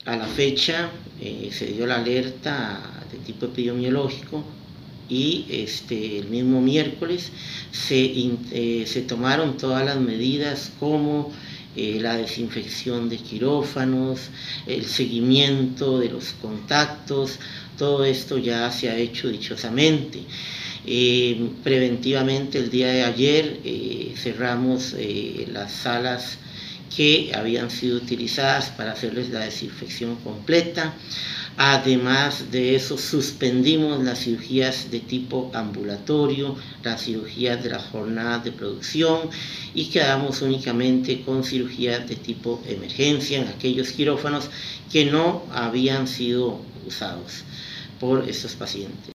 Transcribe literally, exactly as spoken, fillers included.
A la fecha eh, se dio la alerta de tipo epidemiológico y este, el mismo miércoles se, eh, se tomaron todas las medidas como eh, la desinfección de quirófanos, el seguimiento de los contactos, todo esto ya se ha hecho dichosamente. Eh, preventivamente el día de ayer eh, cerramos eh, las salas que habían sido utilizadas para hacerles la desinfección completa. Además de eso, suspendimos las cirugías de tipo ambulatorio, las cirugías de las jornadas de producción y quedamos únicamente con cirugías de tipo emergencia en aquellos quirófanos que no habían sido usados por estos pacientes.